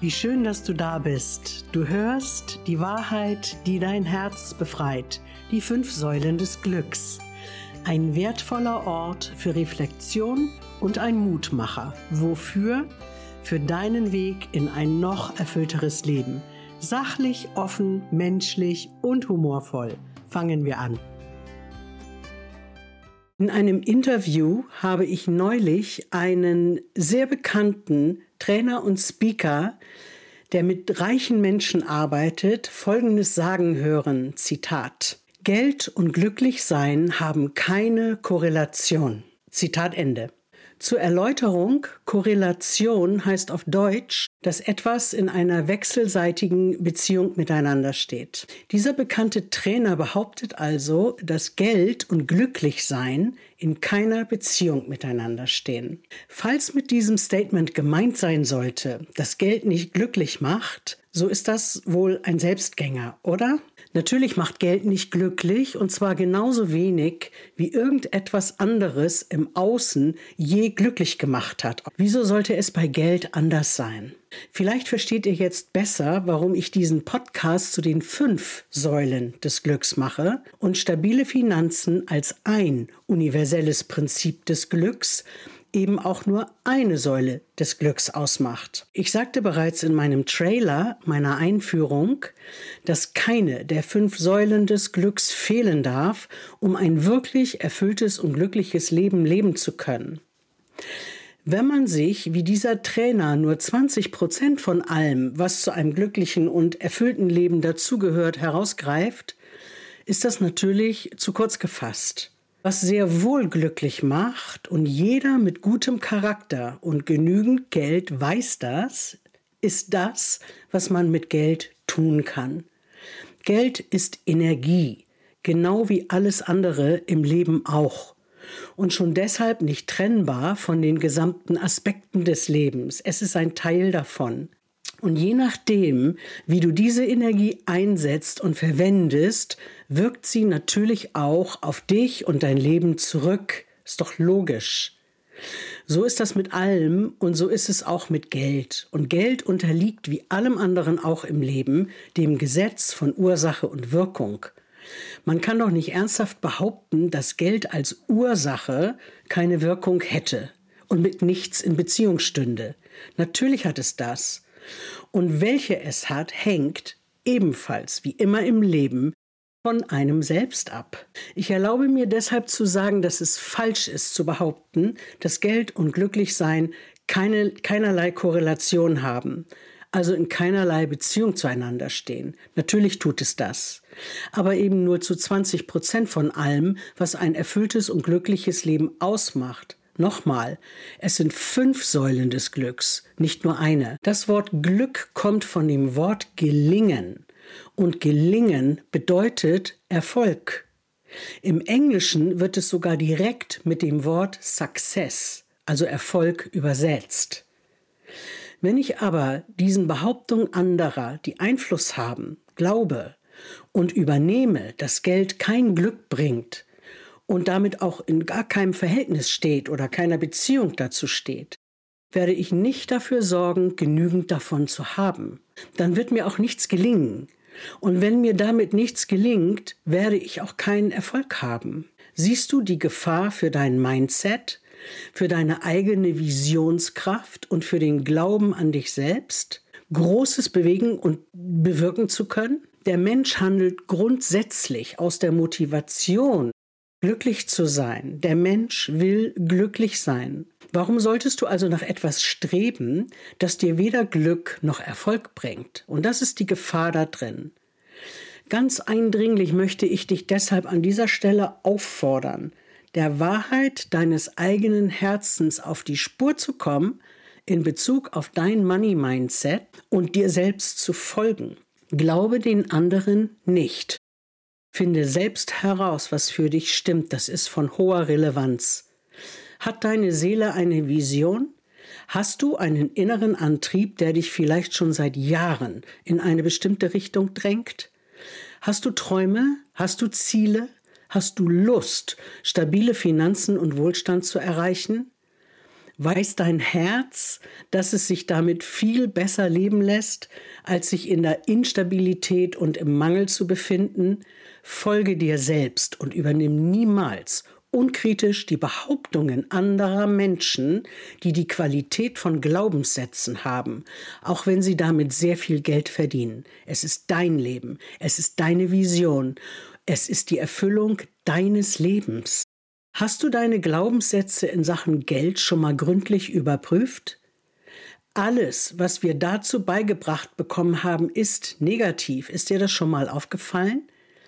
Wie schön, dass du da bist. Du hörst die Wahrheit, die dein Herz befreit, die 5 Säulen des Glücks. Ein wertvoller Ort für Reflexion und ein Mutmacher. Wofür? Für deinen Weg in ein noch erfüllteres Leben. Sachlich, offen, menschlich und humorvoll. Fangen wir an. In einem Interview habe ich neulich einen sehr bekannten Trainer und Speaker, der mit reichen Menschen arbeitet, Folgendes sagen hören, Zitat: Geld und Glücklichsein haben keine Korrelation. Zitat Ende. Zur Erläuterung, Korrelation heißt auf Deutsch, dass etwas in einer wechselseitigen Beziehung miteinander steht. Dieser bekannte Trainer behauptet also, dass Geld und Glücklichsein in keiner Beziehung miteinander stehen. Falls mit diesem Statement gemeint sein sollte, dass Geld nicht glücklich macht, so ist das wohl ein Selbstgänger, oder? Natürlich macht Geld nicht glücklich, und zwar genauso wenig, wie irgendetwas anderes im Außen je glücklich gemacht hat. Wieso sollte es bei Geld anders sein? Vielleicht versteht ihr jetzt besser, warum ich diesen Podcast zu den 5 Säulen des Glücks mache und stabile Finanzen als ein universelles Prinzip des Glücks eben auch nur eine Säule des Glücks ausmacht. Ich sagte bereits in meinem Trailer, meiner Einführung, dass keine der 5 Säulen des Glücks fehlen darf, um ein wirklich erfülltes und glückliches Leben leben zu können. Wenn man sich, wie dieser Trainer, nur 20% von allem, was zu einem glücklichen und erfüllten Leben dazugehört, herausgreift, ist das natürlich zu kurz gefasst. Was sehr wohl glücklich macht, und jeder mit gutem Charakter und genügend Geld weiß das, ist das, was man mit Geld tun kann. Geld ist Energie, genau wie alles andere im Leben auch. Und schon deshalb nicht trennbar von den gesamten Aspekten des Lebens. Es ist ein Teil davon. Und je nachdem, wie du diese Energie einsetzt und verwendest, wirkt sie natürlich auch auf dich und dein Leben zurück. Ist doch logisch. So ist das mit allem, und so ist es auch mit Geld. Und Geld unterliegt wie allem anderen auch im Leben dem Gesetz von Ursache und Wirkung. Man kann doch nicht ernsthaft behaupten, dass Geld als Ursache keine Wirkung hätte und mit nichts in Beziehung stünde. Natürlich hat es das. Und welche es hat, hängt ebenfalls, wie immer im Leben, von einem selbst ab. Ich erlaube mir deshalb zu sagen, dass es falsch ist zu behaupten, dass Geld und Glücklichsein keinerlei Korrelation haben, also in keinerlei Beziehung zueinander stehen. Natürlich tut es das, aber eben nur zu 20% von allem, was ein erfülltes und glückliches Leben ausmacht. Nochmal, es sind 5 Säulen des Glücks, nicht nur eine. Das Wort Glück kommt von dem Wort gelingen, und gelingen bedeutet Erfolg. Im Englischen wird es sogar direkt mit dem Wort Success, also Erfolg, übersetzt. Wenn ich aber diesen Behauptungen anderer, die Einfluss haben, glaube und übernehme, dass Geld kein Glück bringt, und damit auch in gar keinem Verhältnis steht oder keiner Beziehung dazu steht, werde ich nicht dafür sorgen, genügend davon zu haben. Dann wird mir auch nichts gelingen. Und wenn mir damit nichts gelingt, werde ich auch keinen Erfolg haben. Siehst du die Gefahr für dein Mindset, für deine eigene Visionskraft und für den Glauben an dich selbst, Großes bewegen und bewirken zu können? Der Mensch handelt grundsätzlich aus der Motivation, glücklich zu sein. Der Mensch will glücklich sein. Warum solltest du also nach etwas streben, das dir weder Glück noch Erfolg bringt? Und das ist die Gefahr da drin. Ganz eindringlich möchte ich dich deshalb an dieser Stelle auffordern, der Wahrheit deines eigenen Herzens auf die Spur zu kommen in Bezug auf dein Money-Mindset und dir selbst zu folgen. Glaube den anderen nicht. Finde selbst heraus, was für dich stimmt. Das ist von hoher Relevanz. Hat deine Seele eine Vision? Hast du einen inneren Antrieb, der dich vielleicht schon seit Jahren in eine bestimmte Richtung drängt? Hast du Träume? Hast du Ziele? Hast du Lust, stabile Finanzen und Wohlstand zu erreichen? Weiß dein Herz, dass es sich damit viel besser leben lässt, als sich in der Instabilität und im Mangel zu befinden? Folge dir selbst und übernimm niemals unkritisch die Behauptungen anderer Menschen, die die Qualität von Glaubenssätzen haben, auch wenn sie damit sehr viel Geld verdienen. Es ist dein Leben, es ist deine Vision, es ist die Erfüllung deines Lebens. Hast du deine Glaubenssätze in Sachen Geld schon mal gründlich überprüft? Alles, was wir dazu beigebracht bekommen haben, ist negativ. Ist dir das schon mal aufgefallen?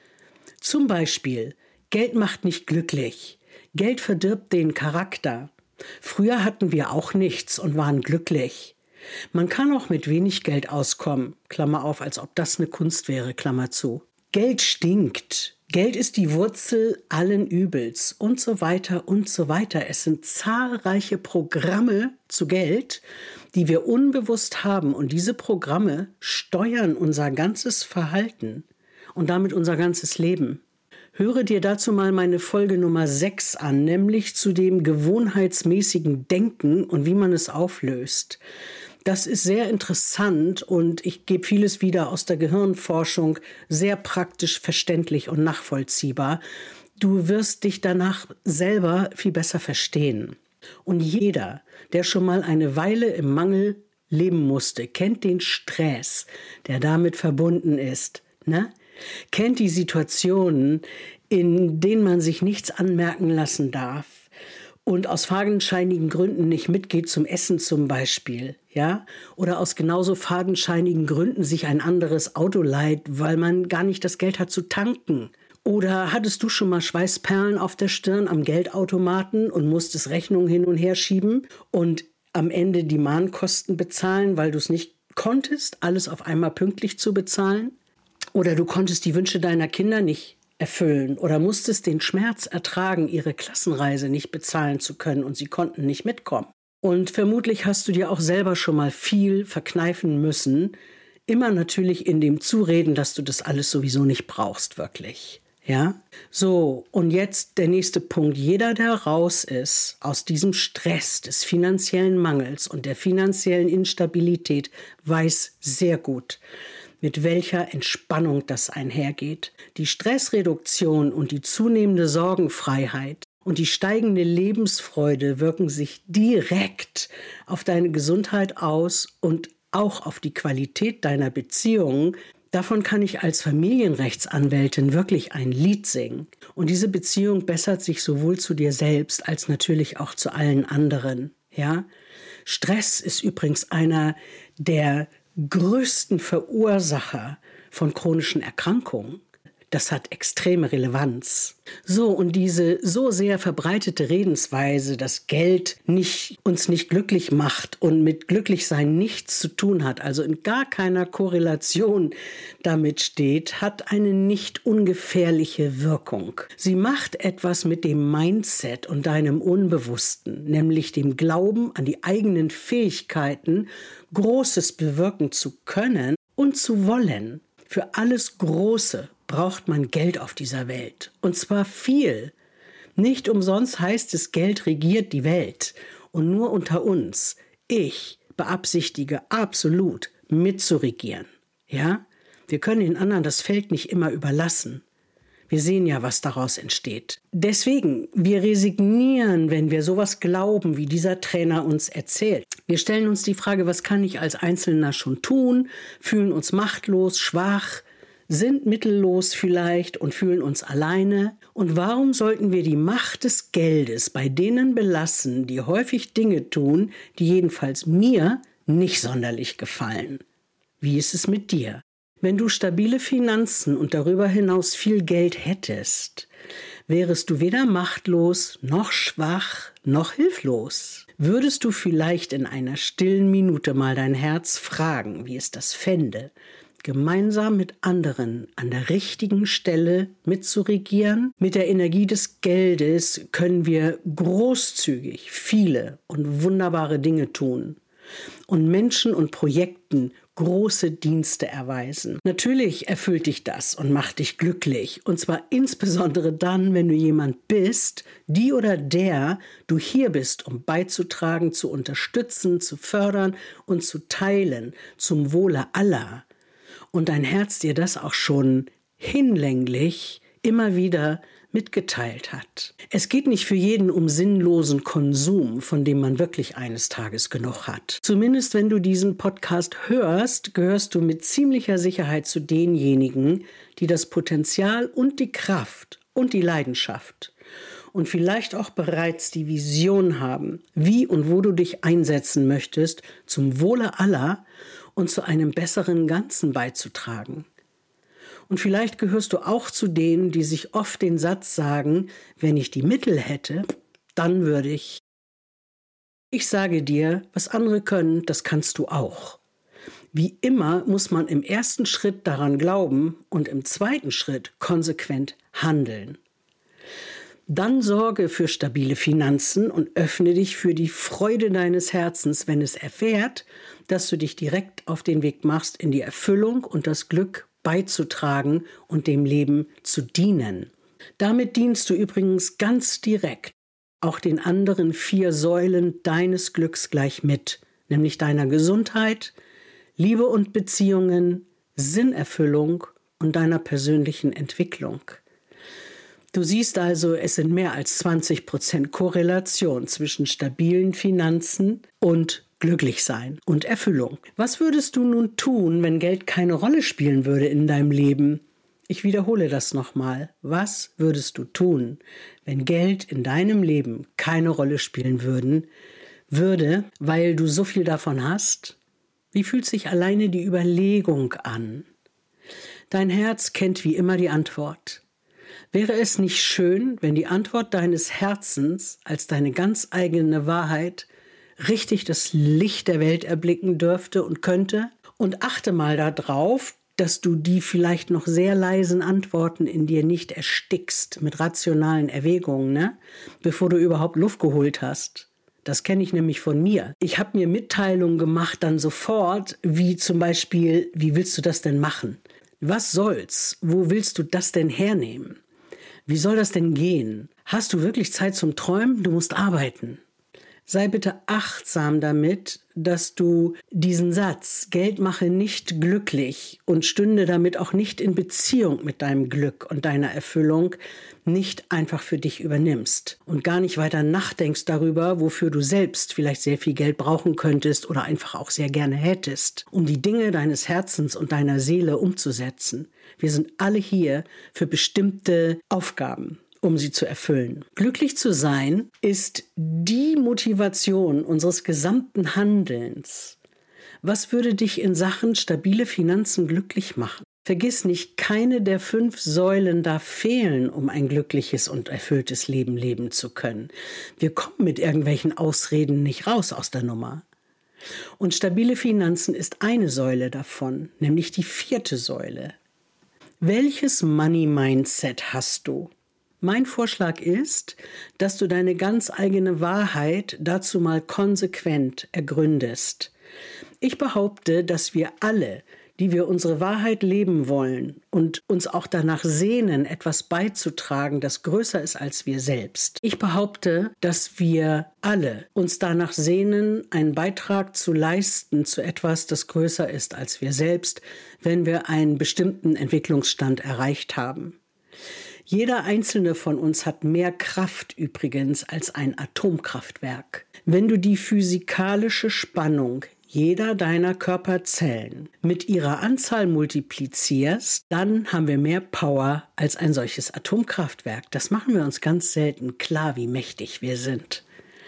Zum Beispiel, Geld macht nicht glücklich. Geld verdirbt den Charakter. Früher hatten wir auch nichts und waren glücklich. Man kann auch mit wenig Geld auskommen, Klammer auf, als ob das eine Kunst wäre, Klammer zu. Geld stinkt. Geld ist die Wurzel allen Übels und so weiter und so weiter. Es sind zahlreiche Programme zu Geld, die wir unbewusst haben. Und diese Programme steuern unser ganzes Verhalten und damit unser ganzes Leben. Höre dir dazu mal meine Folge Nummer 6 an, nämlich zu dem gewohnheitsmäßigen Denken und wie man es auflöst. Das ist sehr interessant und ich gebe vieles wieder aus der Gehirnforschung, sehr praktisch verständlich und nachvollziehbar. Du wirst dich danach selber viel besser verstehen. Und jeder, der schon mal eine Weile im Mangel leben musste, kennt den Stress, der damit verbunden ist, ne? Kennt die Situationen, in denen man sich nichts anmerken lassen darf und aus fadenscheinigen Gründen nicht mitgeht zum Essen zum Beispiel, ja? Oder aus genauso fadenscheinigen Gründen sich ein anderes Auto leiht, weil man gar nicht das Geld hat zu tanken. Oder hattest du schon mal Schweißperlen auf der Stirn am Geldautomaten und musstest Rechnungen hin und her schieben und am Ende die Mahnkosten bezahlen, weil du es nicht konntest, alles auf einmal pünktlich zu bezahlen? Oder du konntest die Wünsche deiner Kinder nicht erfüllen oder musstest den Schmerz ertragen, ihre Klassenreise nicht bezahlen zu können und sie konnten nicht mitkommen. Und vermutlich hast du dir auch selber schon mal viel verkneifen müssen, immer natürlich in dem Zureden, dass du das alles sowieso nicht brauchst, wirklich. Ja? So, und jetzt der nächste Punkt. Jeder, der raus ist aus diesem Stress des finanziellen Mangels und der finanziellen Instabilität, weiß sehr gut, mit welcher Entspannung das einhergeht. Die Stressreduktion und die zunehmende Sorgenfreiheit und die steigende Lebensfreude wirken sich direkt auf deine Gesundheit aus und auch auf die Qualität deiner Beziehungen. Davon kann ich als Familienrechtsanwältin wirklich ein Lied singen. Und diese Beziehung bessert sich sowohl zu dir selbst als natürlich auch zu allen anderen. Ja? Stress ist übrigens einer der größten Verursacher von chronischen Erkrankungen. Das hat extreme Relevanz. So, und diese so sehr verbreitete Redensweise, dass Geld uns nicht glücklich macht und mit Glücklichsein nichts zu tun hat, also in gar keiner Korrelation damit steht, hat eine nicht ungefährliche Wirkung. Sie macht etwas mit dem Mindset und deinem Unbewussten, nämlich dem Glauben an die eigenen Fähigkeiten, Großes bewirken zu können und zu wollen. Für alles Große braucht man Geld auf dieser Welt. Und zwar viel. Nicht umsonst heißt es, Geld regiert die Welt. Und nur unter uns. Ich beabsichtige absolut mitzuregieren. Ja? Wir können den anderen das Feld nicht immer überlassen. Wir sehen ja, was daraus entsteht. Deswegen, wir resignieren, wenn wir sowas glauben, wie dieser Trainer uns erzählt. Wir stellen uns die Frage, was kann ich als Einzelner schon tun? Fühlen uns machtlos, schwach, sind mittellos vielleicht und fühlen uns alleine. Und warum sollten wir die Macht des Geldes bei denen belassen, die häufig Dinge tun, die jedenfalls mir nicht sonderlich gefallen? Wie ist es mit dir? Wenn du stabile Finanzen und darüber hinaus viel Geld hättest, wärest du weder machtlos, noch schwach, noch hilflos. Würdest du vielleicht in einer stillen Minute mal dein Herz fragen, wie es das fände, gemeinsam mit anderen an der richtigen Stelle mitzuregieren? Mit der Energie des Geldes können wir großzügig viele und wunderbare Dinge tun und Menschen und Projekten große Dienste erweisen. Natürlich erfüllt dich das und macht dich glücklich. Und zwar insbesondere dann, wenn du jemand bist, die oder der du hier bist, um beizutragen, zu unterstützen, zu fördern und zu teilen zum Wohle aller. Und dein Herz dir das auch schon hinlänglich immer wieder mitgeteilt hat. Es geht nicht für jeden um sinnlosen Konsum, von dem man wirklich eines Tages genug hat. Zumindest wenn du diesen Podcast hörst, gehörst du mit ziemlicher Sicherheit zu denjenigen, die das Potenzial und die Kraft und die Leidenschaft und vielleicht auch bereits die Vision haben, wie und wo du dich einsetzen möchtest, zum Wohle aller und zu einem besseren Ganzen beizutragen. Und vielleicht gehörst du auch zu denen, die sich oft den Satz sagen, wenn ich die Mittel hätte, dann würde ich. Ich sage dir, was andere können, das kannst du auch. Wie immer muss man im ersten Schritt daran glauben und im zweiten Schritt konsequent handeln. Dann sorge für stabile Finanzen und öffne dich für die Freude deines Herzens, wenn es erfährt, dass du dich direkt auf den Weg machst in die Erfüllung und das Glück beizutragen und dem Leben zu dienen. Damit dienst du übrigens ganz direkt auch den anderen 4 Säulen deines Glücks gleich mit, nämlich deiner Gesundheit, Liebe und Beziehungen, Sinnerfüllung und deiner persönlichen Entwicklung. Du siehst also, es sind mehr als 20% Korrelation zwischen stabilen Finanzen und Glücklichsein und Erfüllung. Was würdest du nun tun, wenn Geld keine Rolle spielen würde in deinem Leben? Ich wiederhole das nochmal. Was würdest du tun, wenn Geld in deinem Leben keine Rolle spielen würde, weil du so viel davon hast? Wie fühlt sich alleine die Überlegung an? Dein Herz kennt wie immer die Antwort. Wäre es nicht schön, wenn die Antwort deines Herzens als deine ganz eigene Wahrheit richtig das Licht der Welt erblicken dürfte und könnte? Und achte mal darauf, dass du die vielleicht noch sehr leisen Antworten in dir nicht erstickst mit rationalen Erwägungen, bevor du überhaupt Luft geholt hast. Das kenne ich nämlich von mir. Ich habe mir Mitteilungen gemacht dann sofort, wie zum Beispiel, wie willst du das denn machen? Was soll's? Wo willst du das denn hernehmen? Wie soll das denn gehen? Hast du wirklich Zeit zum Träumen? Du musst arbeiten. Sei bitte achtsam damit, dass du diesen Satz, Geld mache nicht glücklich und stünde damit auch nicht in Beziehung mit deinem Glück und deiner Erfüllung, nicht einfach für dich übernimmst und gar nicht weiter nachdenkst darüber, wofür du selbst vielleicht sehr viel Geld brauchen könntest oder einfach auch sehr gerne hättest, um die Dinge deines Herzens und deiner Seele umzusetzen. Wir sind alle hier für bestimmte Aufgaben, um sie zu erfüllen. Glücklich zu sein ist die Motivation unseres gesamten Handelns. Was würde dich in Sachen stabile Finanzen glücklich machen? Vergiss nicht, keine der 5 Säulen darf fehlen, um ein glückliches und erfülltes Leben leben zu können. Wir kommen mit irgendwelchen Ausreden nicht raus aus der Nummer. Und stabile Finanzen ist eine Säule davon, nämlich die 4. Säule. Welches Money-Mindset hast du? Mein Vorschlag ist, dass du deine ganz eigene Wahrheit dazu mal konsequent ergründest. Ich behaupte, dass wir alle, die wir unsere Wahrheit leben wollen und uns auch danach sehnen, etwas beizutragen, das größer ist als wir selbst. Ich behaupte, dass wir alle uns danach sehnen, einen Beitrag zu leisten zu etwas, das größer ist als wir selbst, wenn wir einen bestimmten Entwicklungsstand erreicht haben. Jeder einzelne von uns hat mehr Kraft übrigens als ein Atomkraftwerk. Wenn du die physikalische Spannung jeder deiner Körperzellen mit ihrer Anzahl multiplizierst, dann haben wir mehr Power als ein solches Atomkraftwerk. Das machen wir uns ganz selten klar, wie mächtig wir sind.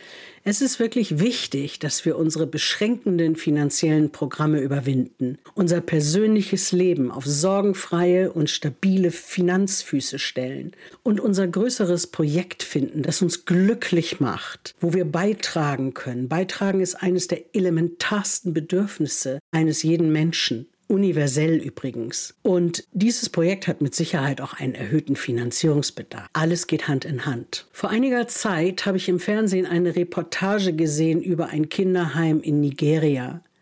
Es ist wirklich wichtig, dass wir unsere beschränkenden finanziellen Programme überwinden, unser persönliches Leben auf sorgenfreie und stabile Finanzfüße stellen und unser größeres Projekt finden, das uns glücklich macht, wo wir beitragen können. Beitragen ist eines der elementarsten Bedürfnisse eines jeden Menschen. Universell übrigens. Und dieses Projekt hat mit Sicherheit auch einen erhöhten Finanzierungsbedarf. Alles geht Hand in Hand. Vor einiger Zeit habe ich im Fernsehen eine Reportage gesehen über ein Kinderheim in Nigeria.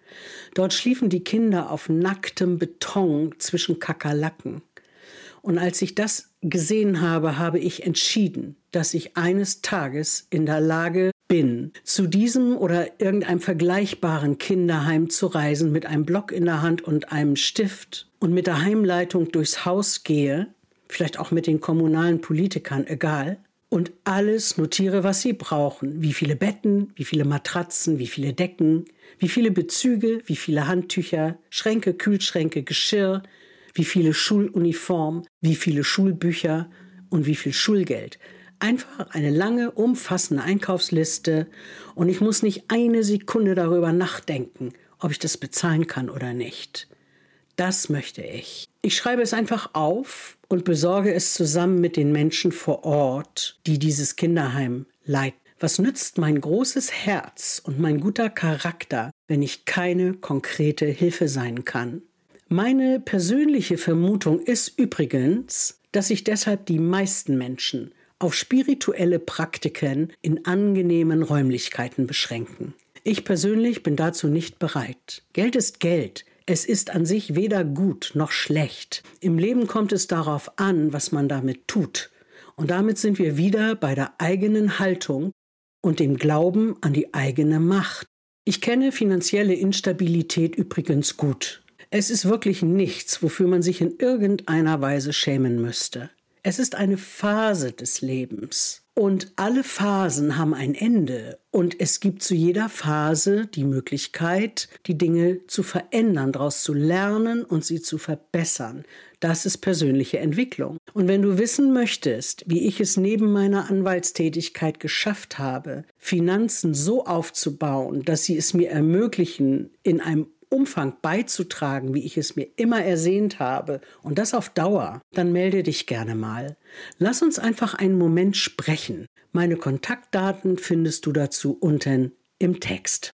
Dort schliefen die Kinder auf nacktem Beton zwischen Kakerlaken. Und als ich das gesehen habe, habe ich entschieden, dass ich eines Tages in der Lage bin, zu diesem oder irgendeinem vergleichbaren Kinderheim zu reisen, mit einem Block in der Hand und einem Stift und mit der Heimleitung durchs Haus gehe, vielleicht auch mit den kommunalen Politikern, egal, und alles notiere, was sie brauchen. Wie viele Betten, wie viele Matratzen, wie viele Decken, wie viele Bezüge, wie viele Handtücher, Schränke, Kühlschränke, Geschirr, wie viele Schuluniformen, wie viele Schulbücher und wie viel Schulgeld. Einfach eine lange, umfassende Einkaufsliste und ich muss nicht eine Sekunde darüber nachdenken, ob ich das bezahlen kann oder nicht. Das möchte ich. Ich schreibe es einfach auf und besorge es zusammen mit den Menschen vor Ort, die dieses Kinderheim leiten. Was nützt mein großes Herz und mein guter Charakter, wenn ich keine konkrete Hilfe sein kann? Meine persönliche Vermutung ist übrigens, dass sich deshalb die meisten Menschen auf spirituelle Praktiken in angenehmen Räumlichkeiten beschränken. Ich persönlich bin dazu nicht bereit. Geld ist Geld. Es ist an sich weder gut noch schlecht. Im Leben kommt es darauf an, was man damit tut. Und damit sind wir wieder bei der eigenen Haltung und dem Glauben an die eigene Macht. Ich kenne finanzielle Instabilität übrigens gut. Es ist wirklich nichts, wofür man sich in irgendeiner Weise schämen müsste. Es ist eine Phase des Lebens. Und alle Phasen haben ein Ende. Und es gibt zu jeder Phase die Möglichkeit, die Dinge zu verändern, daraus zu lernen und sie zu verbessern. Das ist persönliche Entwicklung. Und wenn du wissen möchtest, wie ich es neben meiner Anwaltstätigkeit geschafft habe, Finanzen so aufzubauen, dass sie es mir ermöglichen, in einem Umfang beizutragen, wie ich es mir immer ersehnt habe, und das auf Dauer, dann melde dich gerne mal. Lass uns einfach einen Moment sprechen. Meine Kontaktdaten findest du dazu unten im Text.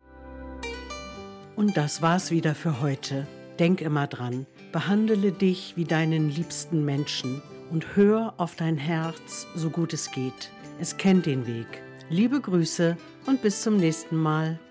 Und das war's wieder für heute. Denk immer dran, behandle dich wie deinen liebsten Menschen und hör auf dein Herz, so gut es geht. Es kennt den Weg. Liebe Grüße und bis zum nächsten Mal.